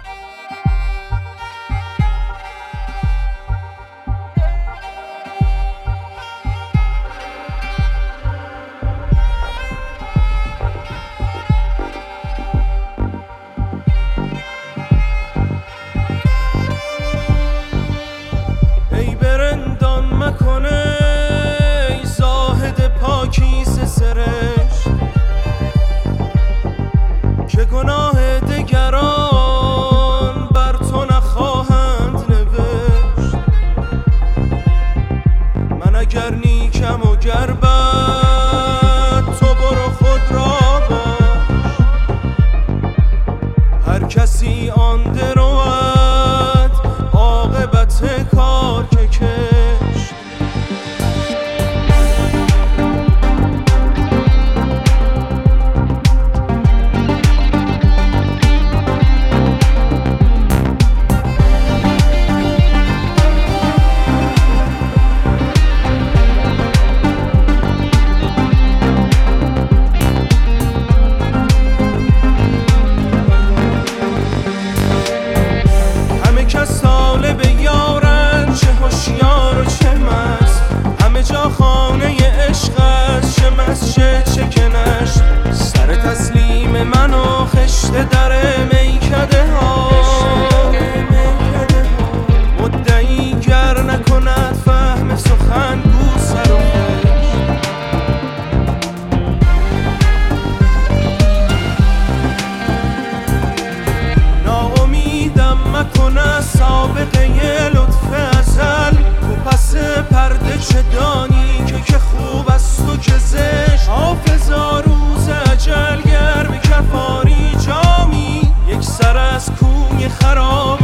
مکنه ای زاهد پاکیزه سرشت که گناه دگران بر تو نخواهند نوشت. من اگر نیکم و گر بد تو برو خود را باش، هر کسی آن درود عاقبت کار که کشت. طالب یارن، چه هوشیار و چه مست، همه جا خانه عشق است، چه مسجد چه کنشت. سر تسلیم من و خشت در میکده ها، مدعی گر نکند فهم سخن گو سر و خشت. ناامیدم مکنه سابقه لطف ازل، تو پس پرده چه دانی که خوب است و که زشت. حافظا روز اجل گر به کفاری جامی، یک سر از کوی خراب